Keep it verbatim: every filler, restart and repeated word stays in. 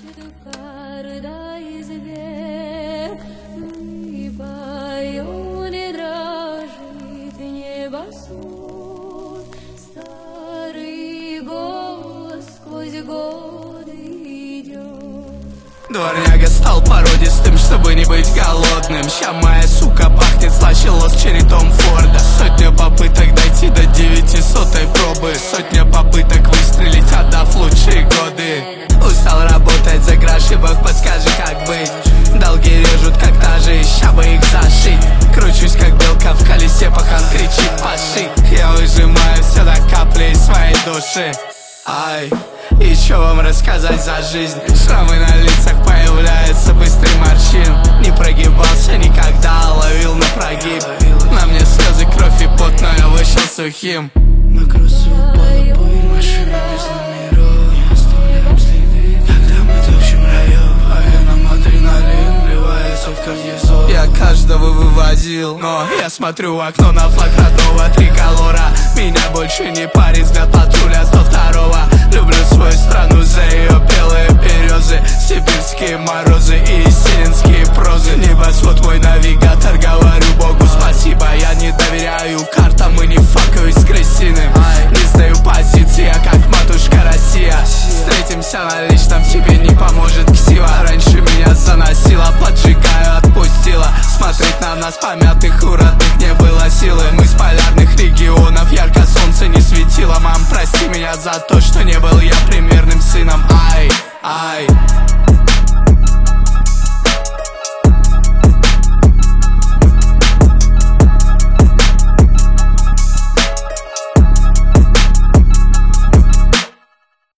Дворняга стал породистым, чтобы не быть голодным. Ща моя сука пахнет слаще лос черри Том Форда. Сотня попыток дойти до девятисотой пробы. Сотня попыток выстрелить, отдав лучшие годы. Устал работать за гроши, бог подскажи, как быть. Долги режут как ножи, ща бы их зашить. Кручусь как белка в колесе, пахан кричит паши. Я выжимаю все до капли из своей души. Ай, и чё вам рассказать за жизнь? Шрамы на лицах появляются быстрый морщин. Не прогибался никогда, ловил на прогиб. На мне слезы, кровь и пот, но я вышел сухим. На кроссу упала пыль, машина без номеров. Не оставляем следы, когда мы топчем район. А веном адреналин вливается в кардизол. Я каждого вывозил, но я смотрю в окно на флаг родного триколора. Меня больше не парит взгляд патруля сто второго. Люблю свою страну за ее белые березы, сибирские морозы и сиренские прозы. Небосвод мой навигатор, говорю Богу спасибо. Я не доверяю картам и не факаю с крысиным. Не сдаю позиции, я как матушка Россия. Встретимся на личном, тебе не поможет ксива. Раньше меня заносило, поджигаю, отпустила. Смотреть на нас помятых у родных не было силы. Мы с полярных регионов, ярко солнце не светило. Мам, прости меня за то, что не был я примерным сыном. Ай, ай.